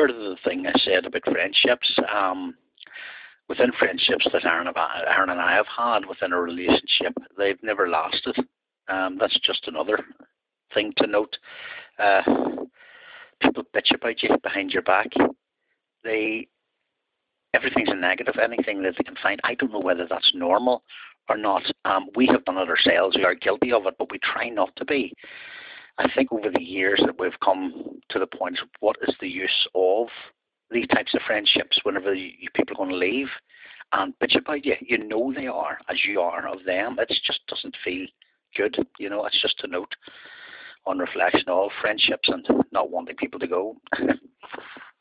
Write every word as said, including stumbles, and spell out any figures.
further the thing I said about friendships, um, within friendships that Aaron, have, Aaron and I have had within a relationship, they've never lasted. Um, that's just another thing to note. Uh, people bitch about you behind your back. They everything's a negative. Anything that they can find. I don't know whether that's normal or not. Um, we have done it ourselves. We are guilty of it, but we try not to be. I think over the years that we've come to the point of what is the use of these types of friendships whenever you, people are going to leave and bitch about you. You know they are, as you are of them. It just doesn't feel good. You know, it's just a note on reflection of friendships and not wanting people to go.